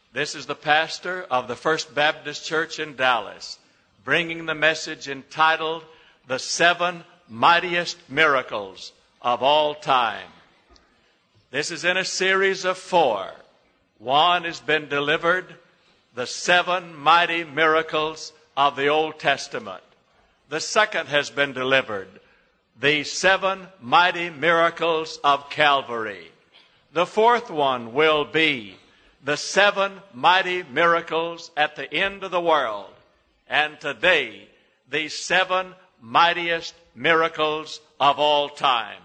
This is the pastor of the First Baptist Church in Dallas, bringing the message entitled, The Seven Mightiest Miracles of All Time. This is in a series of 4. One has been delivered, the 7 mighty miracles of the Old Testament. The second has been delivered, the 7 mighty miracles of Calvary. The fourth one will be the 7 mighty miracles at the end of the world. And today, the 7 mightiest miracles of all time.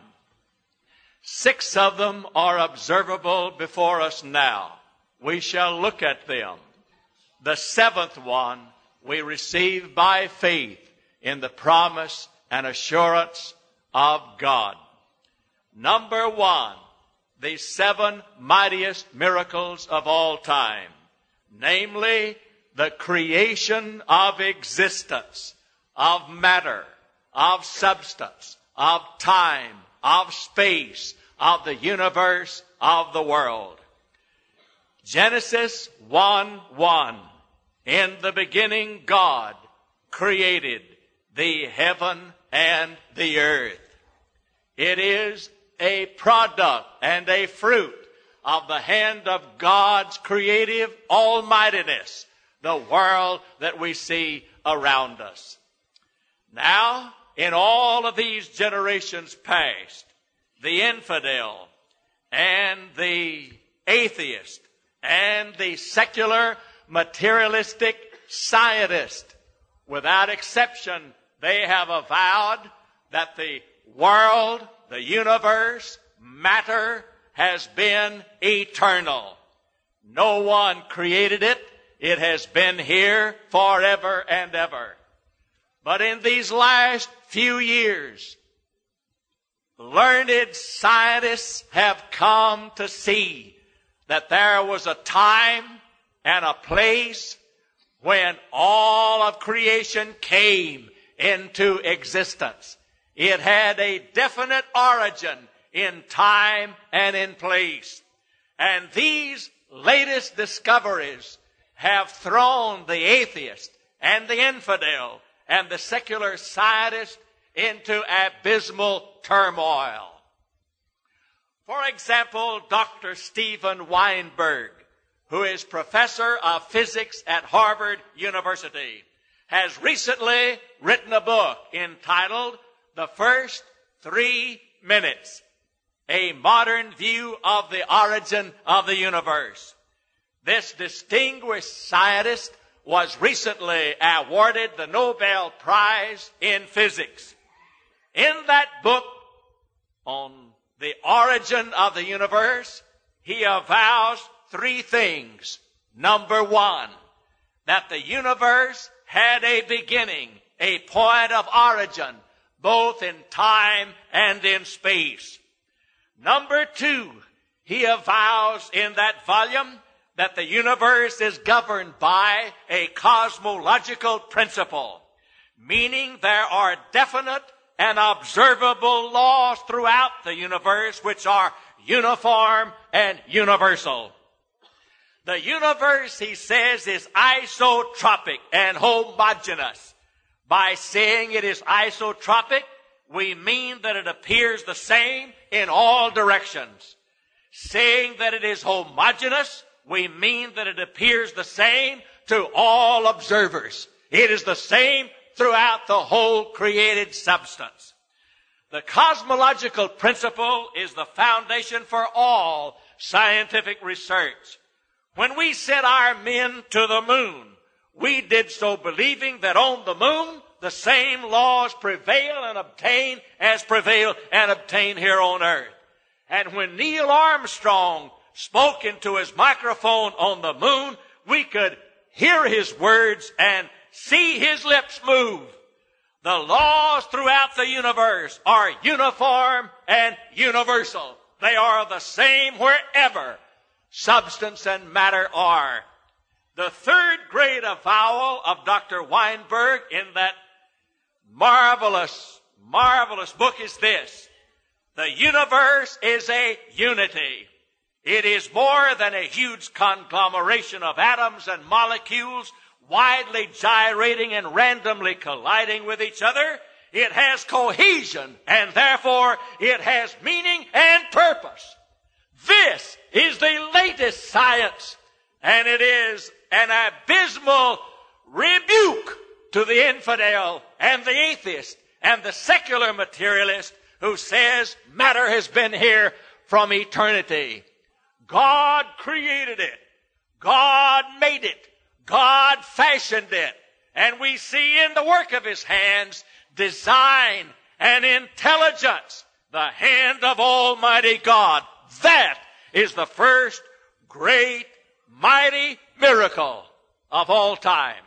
6 of them are observable before us now. We shall look at them. The 7th one we receive by faith in the promise and assurance of God. Number 1, the 7 mightiest miracles of all time, namely the creation of existence, of matter, of substance, of time, of space, of the universe, of the world. Genesis 1:1, in the beginning God created the heaven and the earth. It is a product and a fruit of the hand of God's creative almightiness, the world that we see around us. Now, in all of these generations past, the infidel and the atheist and the secular materialistic scientist, without exception, they have avowed that the world, the universe, matter has been eternal. No one created it. It has been here forever and ever. But in these last few years, learned scientists have come to see that there was a time and a place when all of creation came into existence. It had a definite origin in time and in place. And these latest discoveries have thrown the atheist and the infidel and the secular scientist into abysmal turmoil. For example, Dr. Steven Weinberg, who is professor of physics at Harvard University, has recently written a book entitled The First 3 Minutes, a modern view of the origin of the universe. This distinguished scientist was recently awarded the Nobel Prize in Physics. In that book on the origin of the universe, he avows 3 things. Number 1, that the universe had a beginning, a point of origin, both in time and in space. Number 2, he avows in that volume that the universe is governed by a cosmological principle, meaning there are definite and observable laws throughout the universe which are uniform and universal. The universe, he says, is isotropic and homogeneous. By saying it is isotropic, we mean that it appears the same in all directions. Saying that it is homogeneous, we mean that it appears the same to all observers. It is the same throughout the whole created substance. The cosmological principle is the foundation for all scientific research. When we sent our men to the moon, we did so believing that on the moon the same laws prevail and obtain as prevail and obtain here on earth. And when Neil Armstrong spoke into his microphone on the moon, we could hear his words and see his lips move. The laws throughout the universe are uniform and universal. They are the same wherever substance and matter are. The third great avowal of Dr. Weinberg in that marvelous book is this: the universe is a unity. It is more than a huge conglomeration of atoms and molecules widely gyrating and randomly colliding with each other. It has cohesion, and therefore it has meaning and purpose. This is the latest science, and it is an abysmal rebuke to the infidel and the atheist and the secular materialist who says matter has been here from eternity. God created it. God made it. God fashioned it. And we see in the work of his hands design and intelligence, the hand of Almighty God. That is the first great, mighty miracle of all time.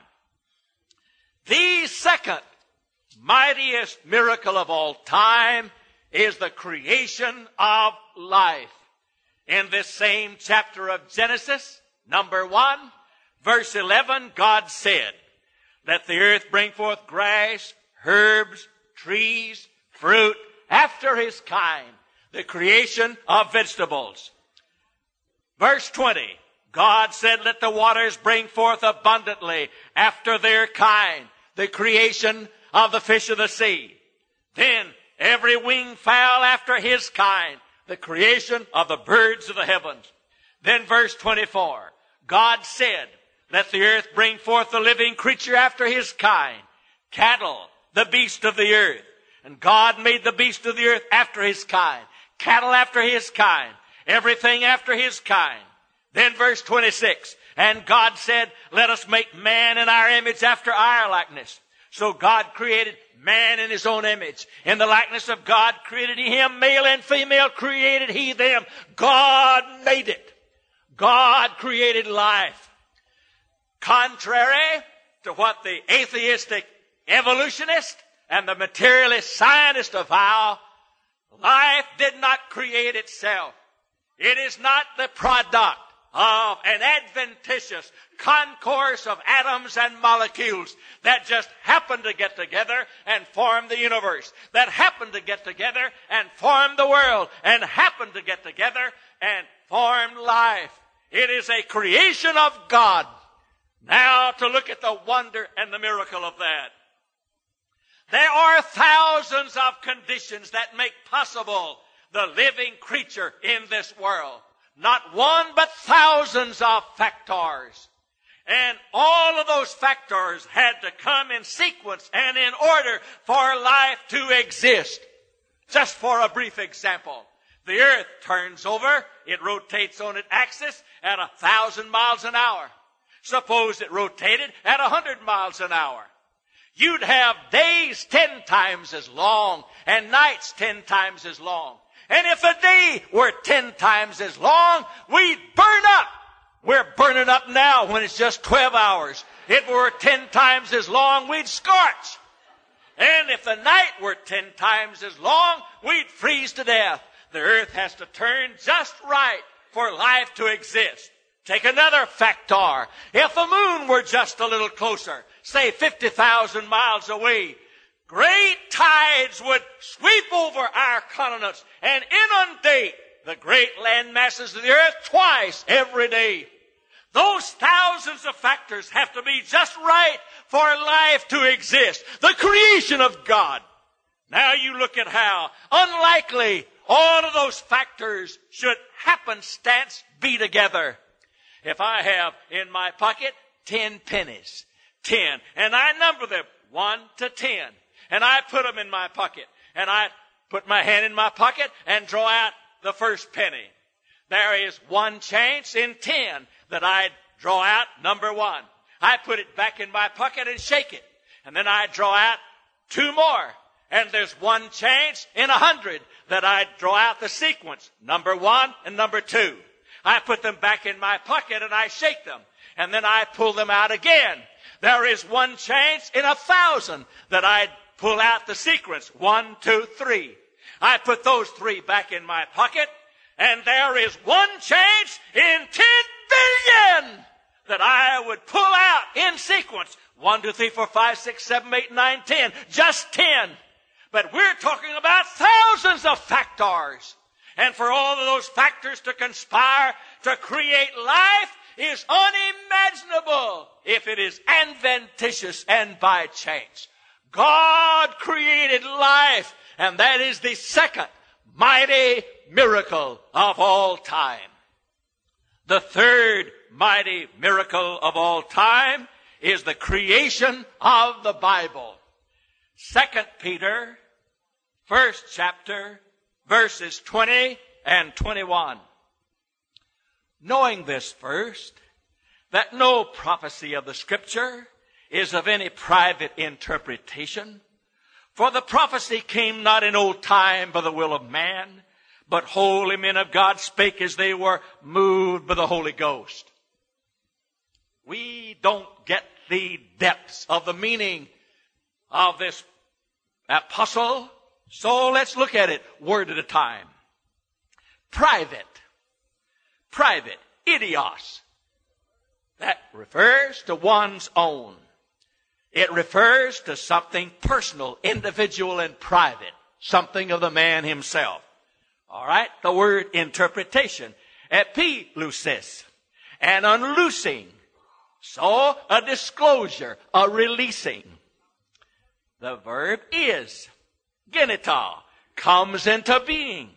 The second mightiest miracle of all time is the creation of life. In this same chapter of Genesis, number 1, verse 11, God said, "Let the earth bring forth grass, herbs, trees, fruit, after his kind," the creation of vegetables. Verse 20, God said, "Let the waters bring forth abundantly after their kind," the creation of the fish of the sea. Then every winged fowl after his kind, the creation of the birds of the heavens. Then verse 24, God said, "Let the earth bring forth the living creature after his kind, cattle, the beast of the earth." And God made the beast of the earth after his kind, cattle after his kind, everything after his kind. Then verse 26, and God said, "Let us make man in our image after our likeness." So God created man in his own image. In the likeness of God created he him, male and female created he them. God made it. God created life. Contrary to what the atheistic evolutionist and the materialist scientist avow, life did not create itself. It is not the product of an adventitious concourse of atoms and molecules that just happened to get together and form the universe, that happened to get together and form the world, and happened to get together and form life. It is a creation of God. Now to look at the wonder and the miracle of that. There are thousands of conditions that make possible the living creature in this world. Not one, but thousands of factors. And all of those factors had to come in sequence and in order for life to exist. Just for a brief example, the earth turns over, it rotates on its axis at 1,000 miles an hour. Suppose it rotated at 100 miles an hour. You'd have days 10 times as long and nights 10 times as long. And if a day were 10 times as long, we'd burn up. We're burning up now when it's just 12 hours. If it were 10 times as long, we'd scorch. And if the night were 10 times as long, we'd freeze to death. The earth has to turn just right for life to exist. Take another factor. If the moon were just a little closer, say 50,000 miles away, great tides would sweep over our continents and inundate the great land masses of the earth twice every day. Those thousands of factors have to be just right for life to exist. The creation of God. Now you look at how unlikely all of those factors should happenstance be together. If I have in my pocket 10 pennies, 10, and I number them 1 to 10, and I put them in my pocket, and I put my hand in my pocket and draw out the first penny. There is one chance in 10 that I draw out number 1. I put it back in my pocket and shake it, and then I draw out 2 more. And there's one chance in 100 that I draw out the sequence, number 1 and number 2. I put them back in my pocket and I shake them, and then I pull them out again. There is one chance in 1,000 that I pull out the sequence, 1, 2, 3. I put those 3 back in my pocket, and there is one chance in 10 billion that I would pull out in sequence, 1, 2, 3, 4, 5, 6, 7, 8, 9, 10, just 10. But we're talking about thousands of factors. and for all of those factors to conspire to create life is unimaginable if it is adventitious and by chance. God created life, and that is the second mighty miracle of all time. The third mighty miracle of all time is the creation of the Bible. 2 Peter, first chapter, verses 20 and 21. Knowing this first, that no prophecy of the Scripture is of any private interpretation, for the prophecy came not in old time by the will of man, but holy men of God spake as they were moved by the Holy Ghost. We don't get the depths of the meaning of this apostle, so let's look at it word at a time. Private, idios. That refers to one's own. It refers to something personal, individual, and private. Something of the man himself. All right? The word interpretation. Epilusis. An unloosing. So, a disclosure, a releasing. The verb is. Genita. Comes into being.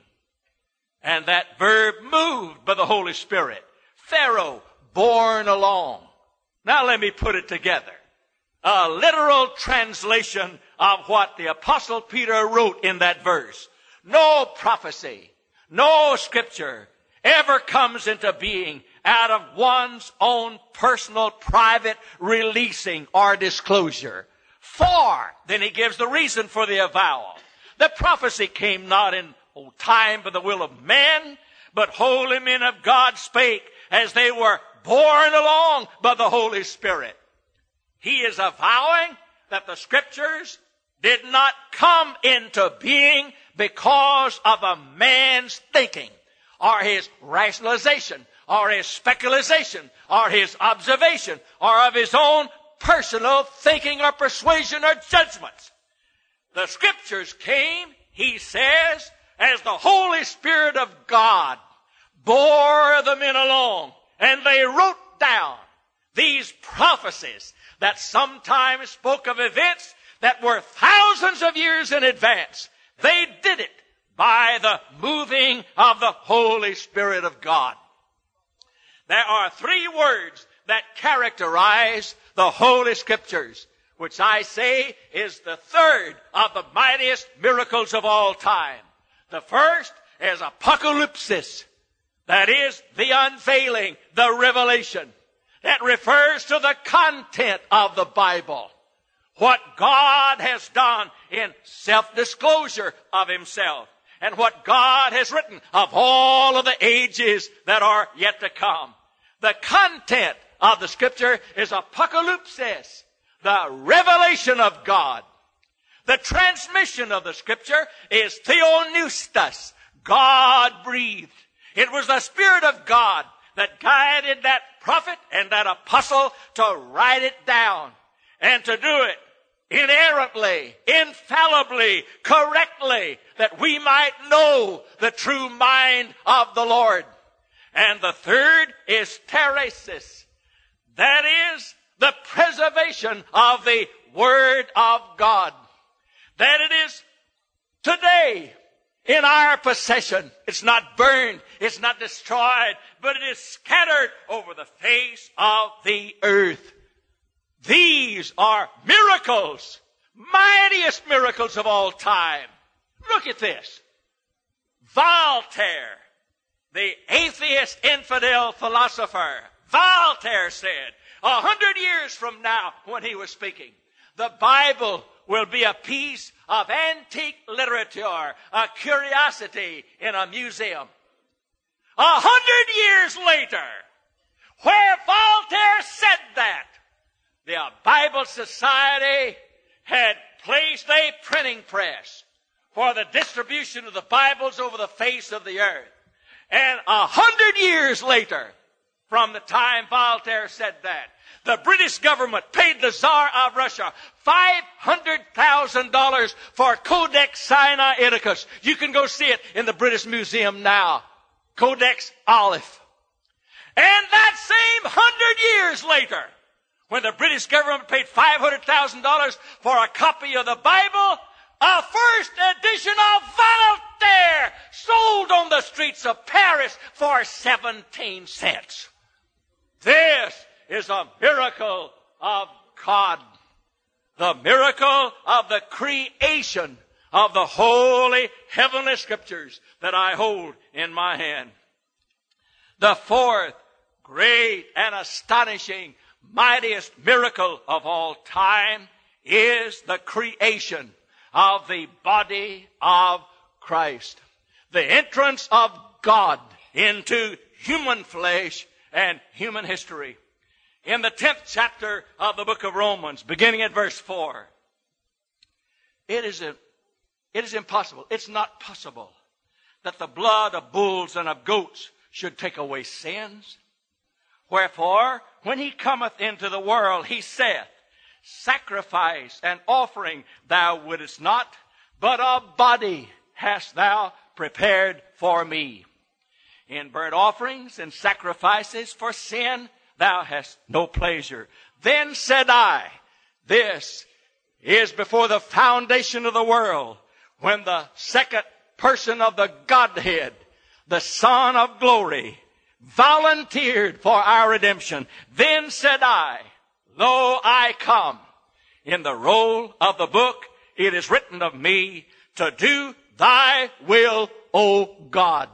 And that verb moved by the Holy Spirit. Pharaoh. Borne along. Now let me put it together. A literal translation of what the Apostle Peter wrote in that verse. No prophecy, no scripture ever comes into being out of one's own personal, private releasing or disclosure. For, then he gives the reason for the avowal. The prophecy came not in old time by the will of man, but holy men of God spake as they were borne along by the Holy Spirit. He is avowing that the Scriptures did not come into being because of a man's thinking, or his rationalization, or his speculation, or his observation, or of his own personal thinking or persuasion or judgments. The Scriptures came, he says, as the Holy Spirit of God bore the men along, and they wrote down these prophecies that sometimes spoke of events that were thousands of years in advance. They did it by the moving of the Holy Spirit of God. There are three words that characterize the Holy Scriptures, which I say is the third of the mightiest miracles of all time. The first is apocalypsis. That is the unveiling, the revelation. That refers to the content of the Bible. What God has done in self-disclosure of himself. And what God has written of all of the ages that are yet to come. The content of the Scripture is apocalypsis. The revelation of God. The transmission of the Scripture is theopneustos. God breathed. It was the Spirit of God that guided that prophet and that apostle to write it down and to do it inerrantly, infallibly, correctly, that we might know the true mind of the Lord. And the third is teresis. That is the preservation of the Word of God. That it is today in our possession. It's not burned, it's not destroyed, but it is scattered over the face of the earth. These are miracles, mightiest miracles of all time. Look at this. Voltaire, the atheist infidel philosopher, Voltaire said, 100 years from now when he was speaking, the Bible will be a piece of antique literature, a curiosity in a museum. 100 years later, where Voltaire said that, the Bible Society had placed a printing press for the distribution of the Bibles over the face of the earth. And 100 years later, from the time Voltaire said that. The British government paid the Tsar of Russia $500,000 for Codex Sinaiticus. You can go see it in the British Museum now. Codex Olive. And that same 100 years later, when the British government paid $500,000 for a copy of the Bible, a first edition of Voltaire sold on the streets of Paris for 17 cents. This is a miracle of God. The miracle of the creation of the holy heavenly scriptures that I hold in my hand. The fourth great and astonishing, mightiest miracle of all time is the creation of the body of Christ. The entrance of God into human flesh and human history. In the 10th chapter of the book of Romans, beginning at verse 4, it is impossible. It's not possible that the blood of bulls and of goats should take away sins. Wherefore, when he cometh into the world, he saith, sacrifice and offering thou wouldest not, but a body hast thou prepared for me. In burnt offerings and sacrifices for sin thou hast no pleasure. Then said I, this is before the foundation of the world, when the second person of the Godhead, the Son of glory, volunteered for our redemption. Then said I, lo, I come. In the roll of the book it is written of me, to do thy will, O God.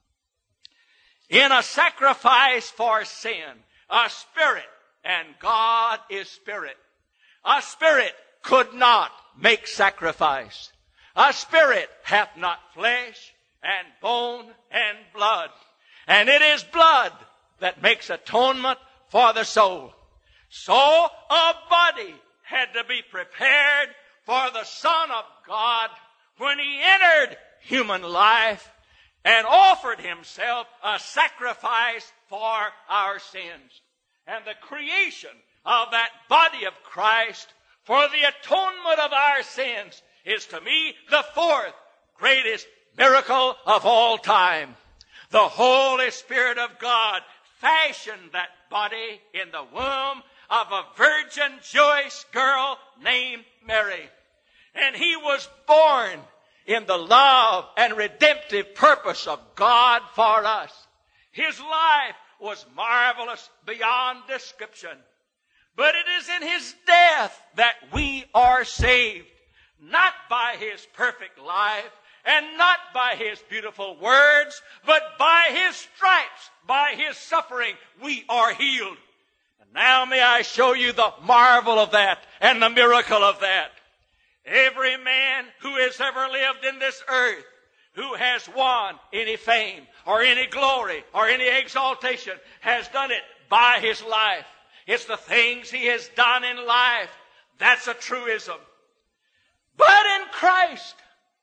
In a sacrifice for sin, a spirit, and God is spirit. A spirit could not make sacrifice. A spirit hath not flesh and bone and blood. And it is blood that makes atonement for the soul. So a body had to be prepared for the Son of God when he entered human life and offered himself a sacrifice for our sins. And the creation of that body of Christ for the atonement of our sins is to me the fourth greatest miracle of all time. The Holy Spirit of God fashioned that body in the womb of a virgin Jewish girl named Mary. And he was born in the love and redemptive purpose of God for us. His life was marvelous beyond description. But it is in his death that we are saved, not by his perfect life and not by his beautiful words, but by his stripes, by his suffering, we are healed. And now may I show you the marvel of that and the miracle of that. Every man who has ever lived in this earth, who has won any fame or any glory or any exaltation, has done it by his life. It's the things he has done in life. That's a truism. But in Christ,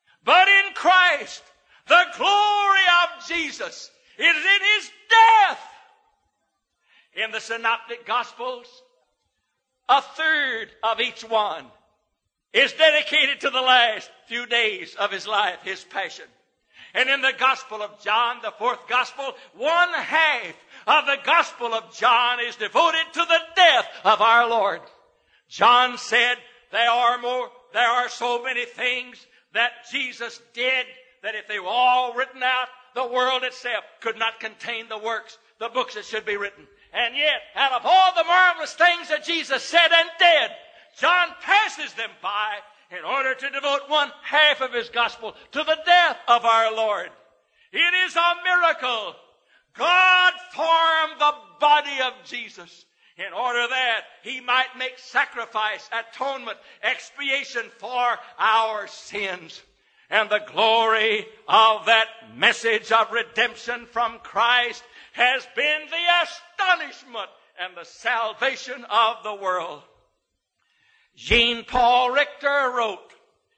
the glory of Jesus is in his death. In the Synoptic Gospels, a third of each one is dedicated to the last few days of his life, his passion. And in the Gospel of John, the fourth Gospel, 1/2 of the Gospel of John is devoted to the death of our Lord. John said there are so many things that Jesus did that if they were all written out, the world itself could not contain the books that should be written. And yet, out of all the marvelous things that Jesus said and did, John passes them by in order to devote 1/2 of his gospel to the death of our Lord. It is a miracle. God formed the body of Jesus in order that he might make sacrifice, atonement, expiation for our sins. And the glory of that message of redemption from Christ has been the astonishment and the salvation of the world. Jean-Paul Richter wrote,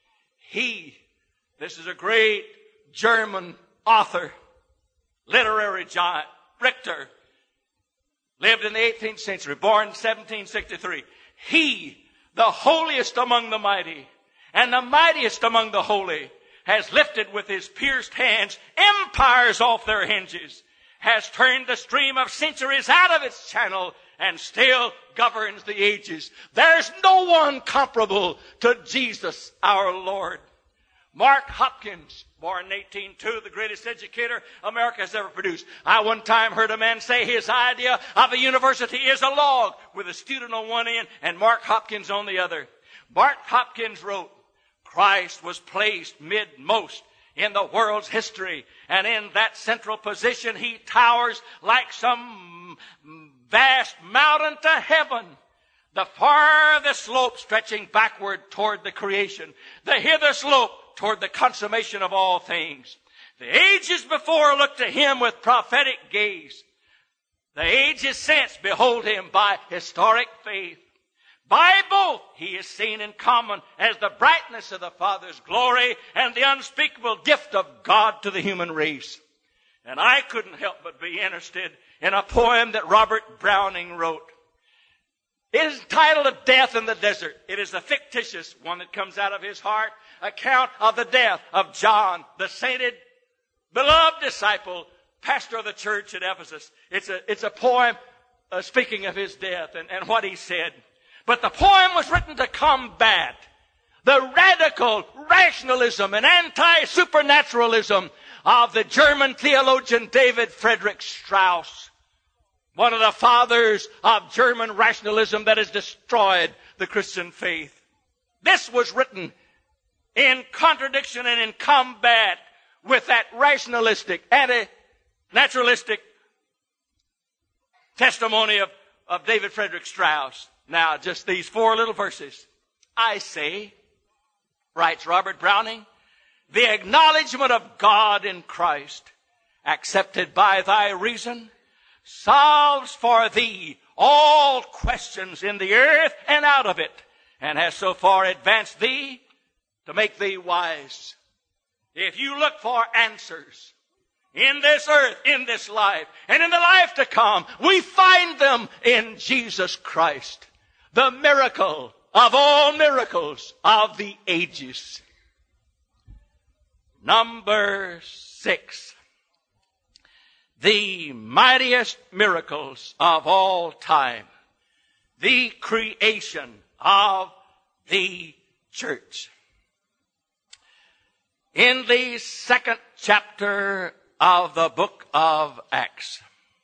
this is a great German author, literary giant, Richter. lived in the 18th century, born in 1763. He, the holiest among the mighty, and the mightiest among the holy, has lifted with his pierced hands empires off their hinges, has turned the stream of centuries out of its channel, and still governs the ages. There's no one comparable to Jesus our Lord. Mark Hopkins, born in 1802, the greatest educator America has ever produced. I one time heard a man say his idea of a university is a log with a student on one end and Mark Hopkins on the other. Mark Hopkins wrote, Christ was placed midmost in the world's history, and in that central position he towers like some vast mountain to heaven. The farthest slope stretching backward toward the creation, the hither slope toward the consummation of all things. The ages before looked to him with prophetic gaze. The ages since behold him by historic faith. By both he is seen in common as the brightness of the Father's glory and the unspeakable gift of God to the human race. And I couldn't help but be interested in a poem that Robert Browning wrote. It is entitled A Death in the Desert. It is a fictitious one that comes out of his heart, account of the death of John, the sainted, beloved disciple, pastor of the church at Ephesus. It's a poem speaking of his death and what he said. But the poem was written to combat the radical rationalism and anti-supernaturalism of the German theologian David Friedrich Strauss, one of the fathers of German rationalism that has destroyed the Christian faith. This was written in contradiction and in combat with that rationalistic, anti-naturalistic testimony of David Friedrich Strauss. Now, just these 4 little verses. I say, writes Robert Browning, the acknowledgement of God in Christ, accepted by thy reason, solves for thee all questions in the earth and out of it, and has so far advanced thee to make thee wise. If you look for answers in this earth, in this life, and in the life to come, we find them in Jesus Christ, the miracle of all miracles of the ages. Number 6. The mightiest miracles of all time. The creation of the church. In the 2nd chapter of the book of Acts,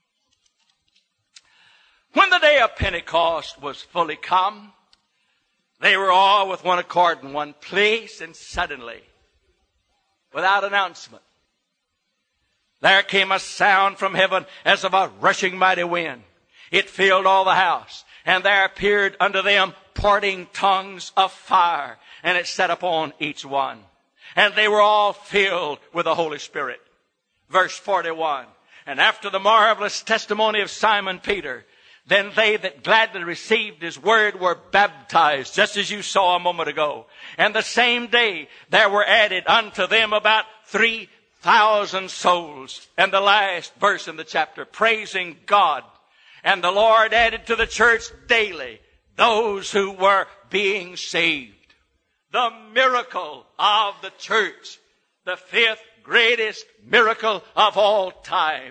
when the day of Pentecost was fully come, they were all with one accord in one place, and suddenly, without announcement, there came a sound from heaven as of a rushing mighty wind. It filled all the house, and there appeared unto them parting tongues of fire, and it sat upon each one. And they were all filled with the Holy Spirit. Verse 41, and after the marvelous testimony of Simon Peter, then they that gladly received his word were baptized, just as you saw a moment ago. And the same day there were added unto them about 3,000 souls. And the last verse in the chapter, praising God. And the Lord added to the church daily those who were being saved. The miracle of the church, the 5th greatest miracle of all time.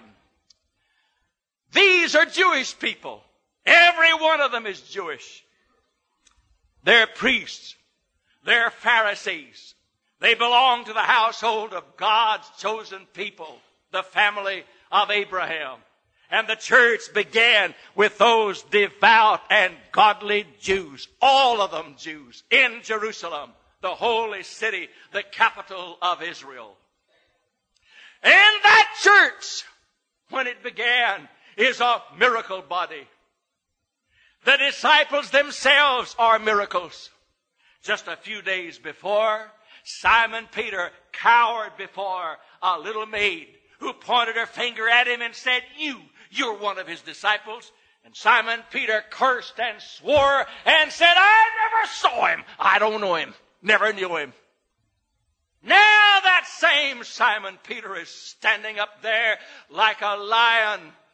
These are Jewish people. Every one of them is Jewish. They're priests. They're Pharisees. They belong to the household of God's chosen people, the family of Abraham. And the church began with those devout and godly Jews, all of them Jews, in Jerusalem, the holy city, the capital of Israel. And that church, when it began, is a miracle body. The disciples themselves are miracles. Just a few days before, Simon Peter cowered before a little maid who pointed her finger at him and said, You're one of his disciples. And Simon Peter cursed and swore and said, I never saw him. I don't know him. Never knew him. Now that same Simon Peter is standing up there like a lion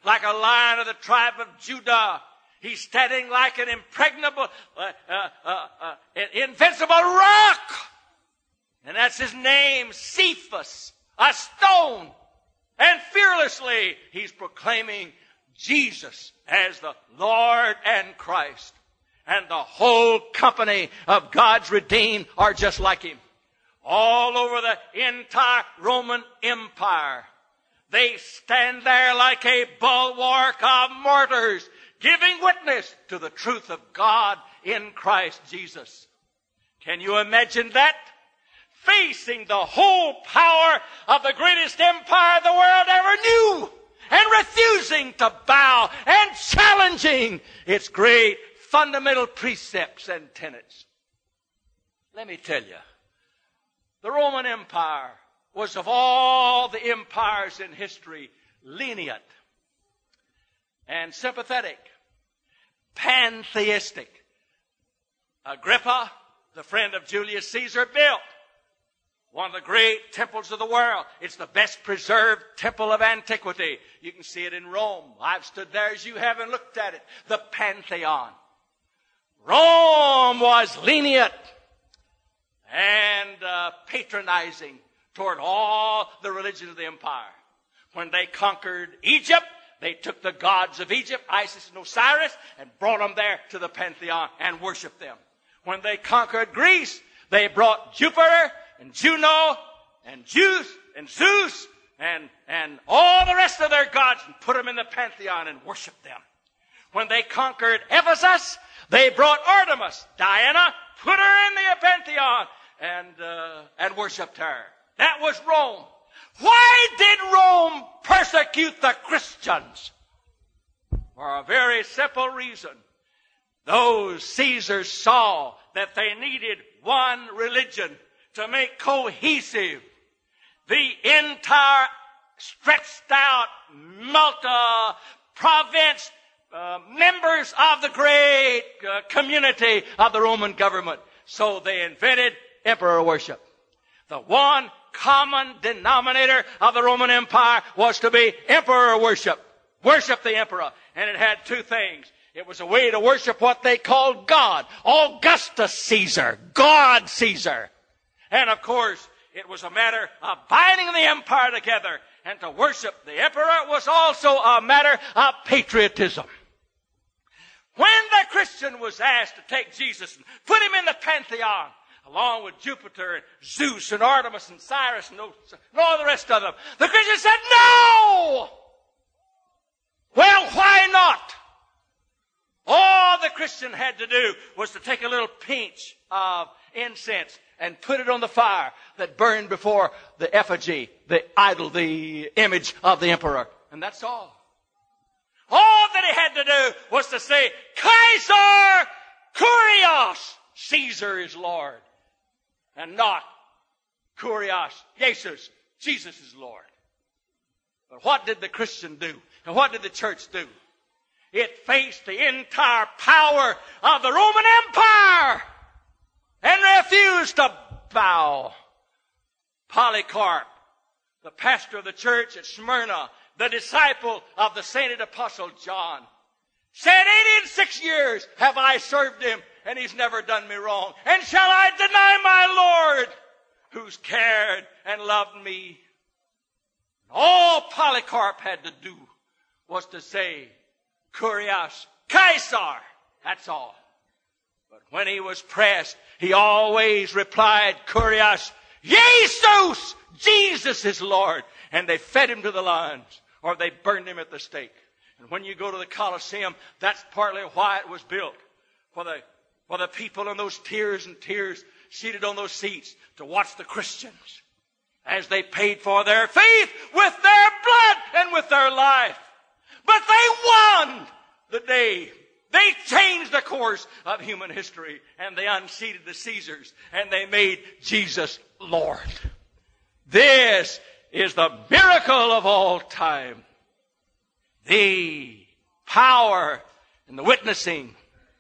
like a lion of the tribe of Judah. He's standing like an impregnable, invincible rock. And that's his name, Cephas, a stone. And fearlessly, he's proclaiming Jesus as the Lord and Christ. And the whole company of God's redeemed are just like him. All over the entire Roman Empire. They stand there like a bulwark of martyrs, giving witness to the truth of God in Christ Jesus. Can you imagine that? Facing the whole power of the greatest empire the world ever knew, and refusing to bow, and challenging its great fundamental precepts and tenets. Let me tell you, the Roman Empire was, of all the empires in history, lenient and sympathetic, pantheistic. Agrippa, the friend of Julius Caesar, built one of the great temples of the world. It's the best preserved temple of antiquity. You can see it in Rome. I've stood there as you have and looked at it. The Pantheon. Rome was lenient and patronizing toward all the religions of the empire. When they conquered Egypt, they took the gods of Egypt, Isis and Osiris, and brought them there to the Pantheon and worshiped them. When they conquered Greece, they brought Jupiter and Juno and Zeus and all the rest of their gods and put them in the Pantheon and worshiped them. When they conquered Ephesus, they brought Artemis, Diana, put her in the Pantheon and worshipped her. That was Rome. Why did Rome persecute the Christians? For a very simple reason. Those Caesars saw that they needed one religion to make cohesive the entire stretched out multi-province members of the great community of the Roman government. So they invented emperor worship. The one common denominator of the Roman Empire was to be emperor worship. Worship the emperor. And it had two things. It was a way to worship what they called God. Augustus Caesar. God Caesar. And of course, it was a matter of binding the empire together. And to worship the emperor was also a matter of patriotism. When the Christian was asked to take Jesus and put him in the Pantheon, along with Jupiter and Zeus and Artemis and Cyrus and all the rest of them, the Christian said, no! Well, why not? All the Christian had to do was to take a little pinch of incense and put it on the fire that burned before the effigy, the idol, the image of the emperor. And that's all. All that he had to do was to say, Caesar Kurios, Caesar is Lord. And not Kurios, Jesus, Jesus is Lord. But what did the Christian do? And what did the church do? It faced the entire power of the Roman Empire and refused to bow. Polycarp, the pastor of the church at Smyrna, the disciple of the sainted apostle John, said, 86 years have I served him, and he's never done me wrong. And shall I deny my Lord, who's cared and loved me? All Polycarp had to do was to say, Kurios, Caesar. That's all. But when he was pressed, he always replied, Kurios, Jesus, Jesus is Lord. And they fed him to the lions, or they burned him at the stake. And when you go to the Colosseum, that's partly why it was built. For the people in those tiers and tiers seated on those seats to watch the Christians as they paid for their faith with their blood and with their life. But they won the day. They changed the course of human history, and they unseated the Caesars, and they made Jesus Lord. This is the miracle of all time. The power and the witnessing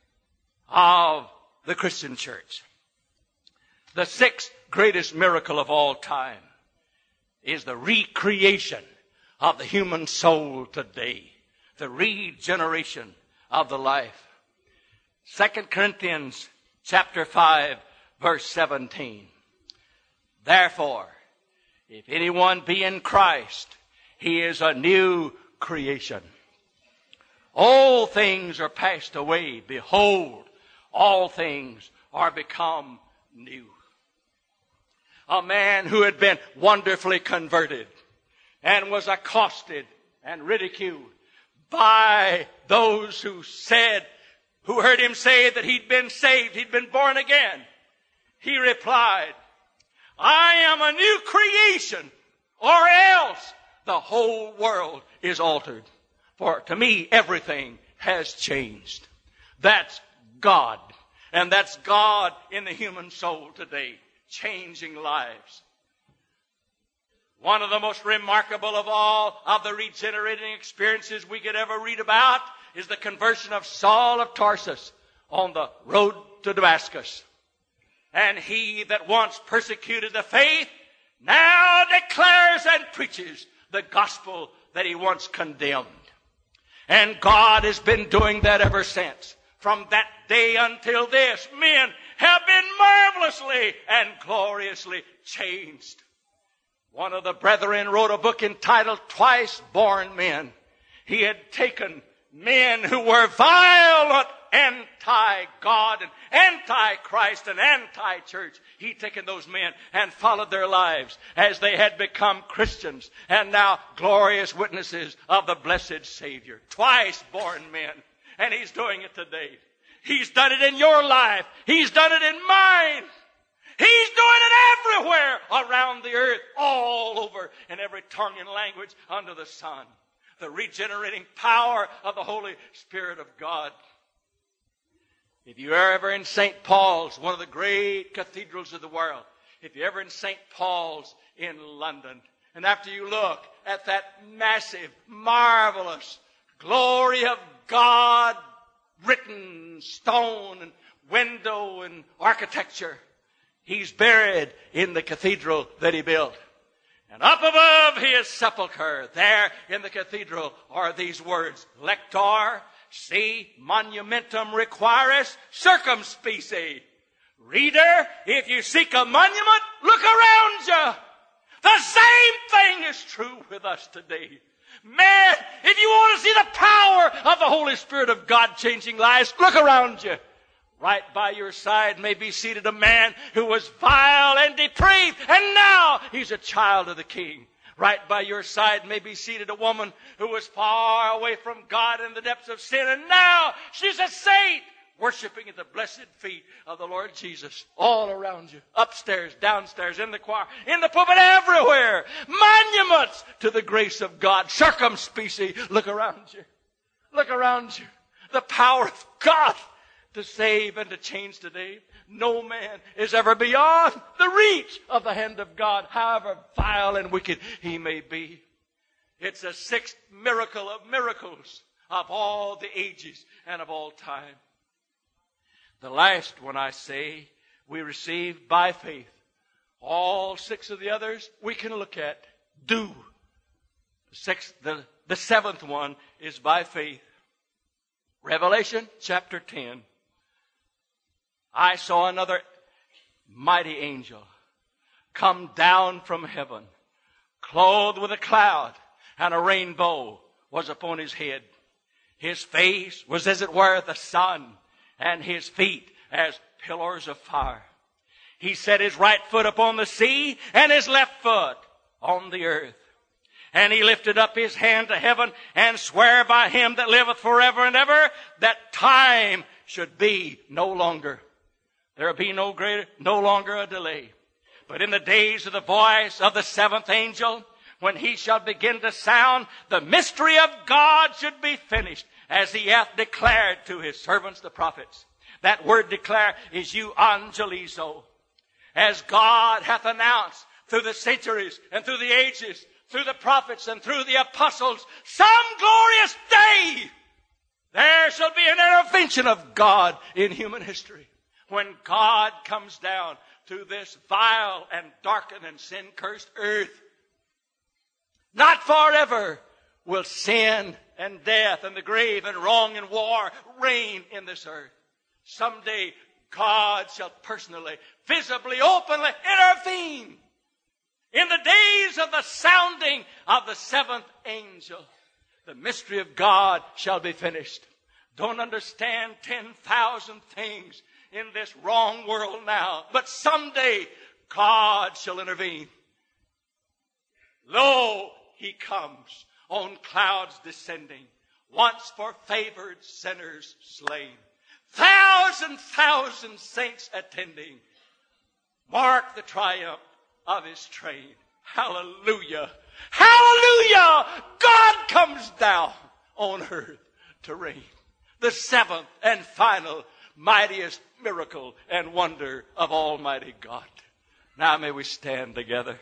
of the Christian church. The sixth greatest miracle of all time is the recreation of the human soul today. the regeneration of the life. 2 Corinthians chapter 5, verse 17. Therefore, if anyone be in Christ, he is a new creation. All things are passed away. Behold, all things are become new. A man who had been wonderfully converted and was accosted and ridiculed by those who heard him say that he'd been saved, he'd been born again. He replied, I am a new creation, or else the whole world is altered. For to me, everything has changed. That's God. And that's God in the human soul today, changing lives. One of the most remarkable of all of the regenerating experiences we could ever read about is the conversion of Saul of Tarsus on the road to Damascus. And he that once persecuted the faith now declares and preaches the gospel that he once condemned. And God has been doing that ever since. From that day until this, men have been marvelously and gloriously changed. One of the brethren wrote a book entitled Twice Born Men. He had taken men who were violent, anti-God and anti-Christ and anti-church. He'd taken those men and followed their lives as they had become Christians and now glorious witnesses of the blessed Savior. Twice born men. And he's doing it today. He's done it in your life. He's done it in mine. He's doing it everywhere around the earth, all over, in every tongue and language under the sun. The regenerating power of the Holy Spirit of God. If you're ever in St. Paul's, one of the great cathedrals of the world, if you're ever in St. Paul's in London, and after you look at that massive, marvelous glory of God, written stone and window and architecture, he's buried in the cathedral that he built. And up above his sepulchre, there in the cathedral, are these words, Lector, si monumentum requiris circumspecie. Reader, if you seek a monument, look around you. The same thing is true with us today. Man, if you want to see the power of the Holy Spirit of God changing lives, look around you. Right by your side may be seated a man who was vile and depraved, and now he's a child of the King. Right by your side may be seated a woman who was far away from God in the depths of sin, and now she's a saint, worshiping at the blessed feet of the Lord Jesus. All around you, upstairs, downstairs, in the choir, in the pulpit, everywhere. Monuments to the grace of God. Circumspecie. Look around you. Look around you. The power of God to save and to change today. No man is ever beyond the reach of the hand of God, however vile and wicked he may be. It's the sixth miracle of miracles of all the ages and of all time. The last one, I say, we received by faith. All six of the others we can look at. The seventh one is by faith. Revelation chapter 10. I saw another mighty angel come down from heaven, clothed with a cloud, and a rainbow was upon his head. His face was as it were the sun, and his feet as pillars of fire. He set his right foot upon the sea, and his left foot on the earth. And he lifted up his hand to heaven, and sware by him that liveth forever and ever, that time should be no longer. There will be no longer a delay. But in the days of the voice of the seventh angel, when he shall begin to sound, the mystery of God should be finished, as he hath declared to his servants the prophets. That word declare is euangelizo. As God hath announced through the centuries and through the ages, through the prophets and through the apostles, some glorious day there shall be an intervention of God in human history. When God comes down to this vile and darkened and sin-cursed earth, not forever will sin and death and the grave and wrong and war reign in this earth. Someday God shall personally, visibly, openly intervene. In the days of the sounding of the seventh angel, the mystery of God shall be finished. Don't understand 10,000 things in this wrong world now, but someday God shall intervene. Lo, he comes on clouds descending, once for favored sinners slain. Thousand saints attending, mark the triumph of his train. Hallelujah! Hallelujah! God comes down on earth to reign. The seventh and final, mightiest miracle and wonder of Almighty God. Now may we stand together.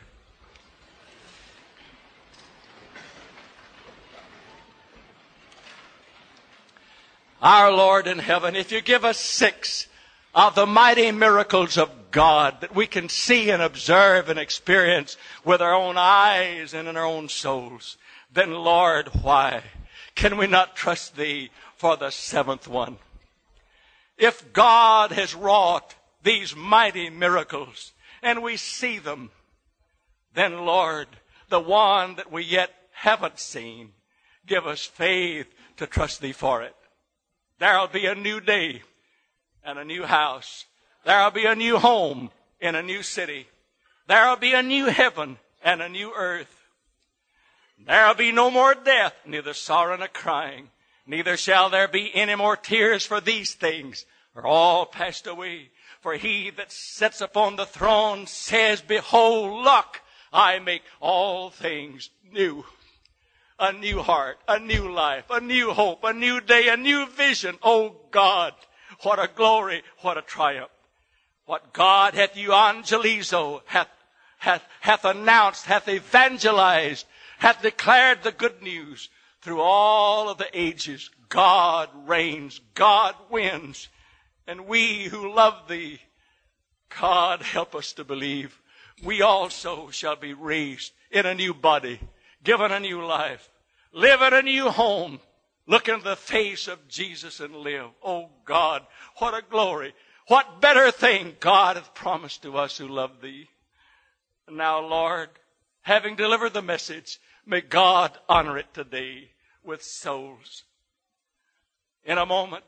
Our Lord in heaven, if you give us 6 of the mighty miracles of God that we can see and observe and experience with our own eyes and in our own souls, then Lord, why can we not trust Thee for the 7th one? If God has wrought these mighty miracles and we see them, then Lord, the one that we yet haven't seen, give us faith to trust Thee for it. There'll be a new day and a new house. There'll be a new home in a new city. There'll be a new heaven and a new earth. There'll be no more death, neither sorrow nor crying. Neither shall there be any more tears, for these things are all passed away. For he that sits upon the throne says, Behold, look, I make all things new. A new heart, a new life, a new hope, a new day, a new vision. Oh God, what a glory, what a triumph. What God hath evangelizo, hath announced, hath evangelized, hath declared the good news through all of the ages. God reigns, God wins. And we who love Thee, God, help us to believe. We also shall be raised in a new body, given a new life, live in a new home, look into the face of Jesus and live. Oh God, what a glory. What better thing God hath promised to us who love Thee. And now, Lord, having delivered the message, may God honor it today with souls. In a moment,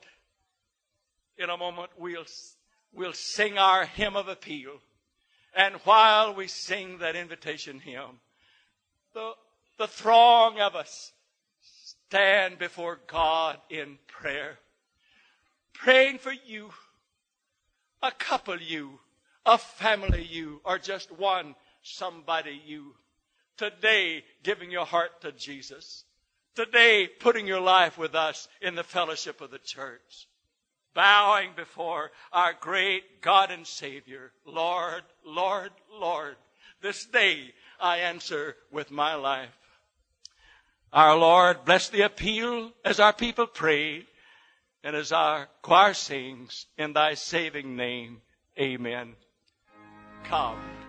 we'll sing our hymn of appeal. And while we sing that invitation hymn, the throng of us stand before God in prayer, praying for you, a couple you, a family you, or just one somebody you. Today, giving your heart to Jesus. Today, putting your life with us in the fellowship of the church. Bowing before our great God and Savior. Lord, Lord, Lord, this day I answer with my life. Our Lord, bless the appeal as our people pray and as our choir sings in Thy saving name. Amen. Come.